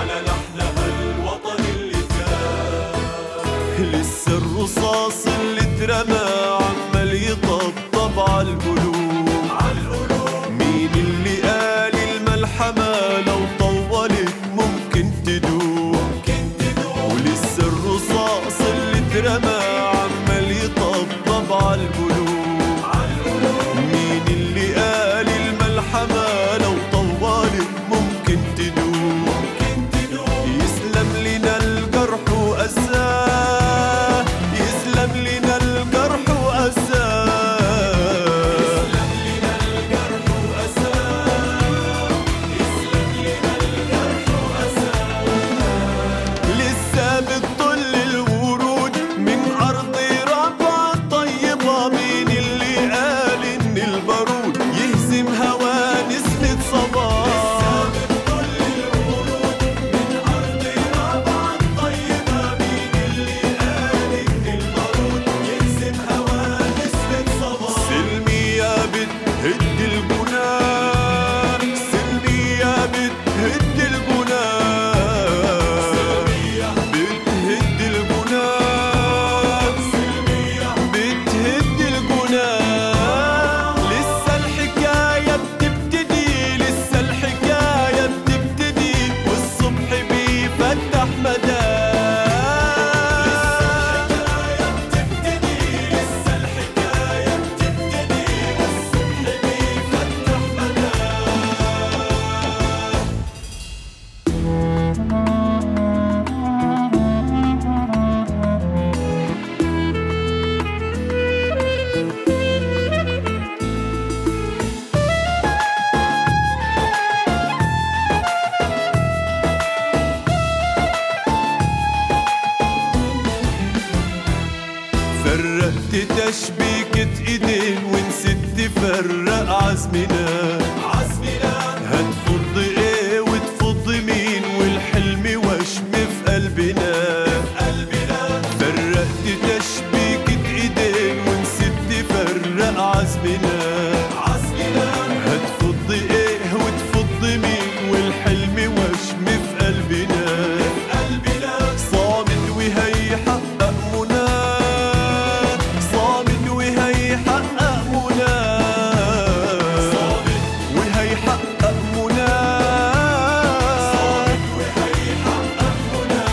على لحنها الوطن اللي كان. لسه الرصاص اللي اترمى عمال يطبطب عالقلوب. مين اللي قال الملحمة لو طولت ممكن تدوب. ولسه الرصاص اللي اترمى عمال يطبطب عالقلوب. مين اللي قال الملحمة لو طولت ممكن تدوب. يسلم لنا الجرح وأساه، يسلم لنا الجرح وأساه، يسلم لنا الجرح وأساه، يسلم لنا الجرح وأساه. لسه بتطل الورود من أرض ربع طيبة. مين اللي قال إن البارود يهزم هوا نسمة صباح. لسه بتطل الورود من أرض ربع طيبة. مين اللي قال إن البارود يهزم هوا نسمة صباح. سلمي يا بتهد الجنان، سلمي يا بتهد الجنان، سلمية بتهد الجنان، سلمية بتهد الجنان. لسه الحكاية بتبتدي، لسه الحكاية بتبتدي، والصبح بيفتح مداه. لسه الحكاية بتبتدي، والصبح بيفتح مداه. فرقت تشبيكة ايدين ونسيت تفرق عزمنا. هتفض ايه وتفض مين والحلم وشم في قلبنا. فرقت تشبيكة ايدين ونسيت تفرق عزمنا. هتفض ايه وتفض مين والحلم وشم في قلبنا. صامد وهيحقق منى، صامد وهيحقق منى، صامد وهيحقق منى، صامد وهيحقق منى.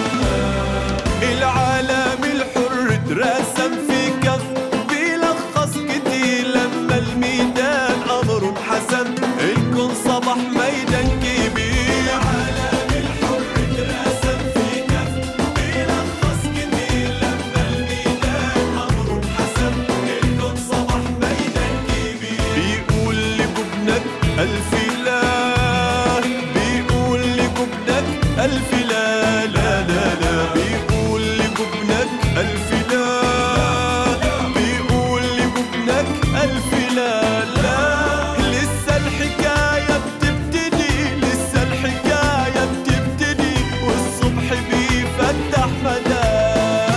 العالم الحر اترسم في كف بيلخص كتير لما الميدان أمره انحسم. الكون صبح ميدان كبير. العالم الحر اترسم في كف بيلخص كتير لما الميدان أمره انحسم. الكون صبح ميدان كبير. بيقول لجبنك ألف لا، بيقول لجبنك ألف لا لا لا لا. بيقول لجبنك ألف لا، بيقول لجبنك ألف لا لا. لسه الحكاية بتبتدي، لسه الحكاية بتبتدي، والصبح بيفتح مداه.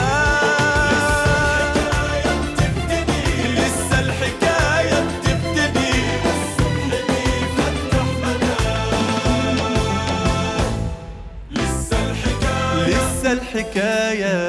لسه الحكاية بتبتدي، والصبح بيفتح مداه. لسه الحكاية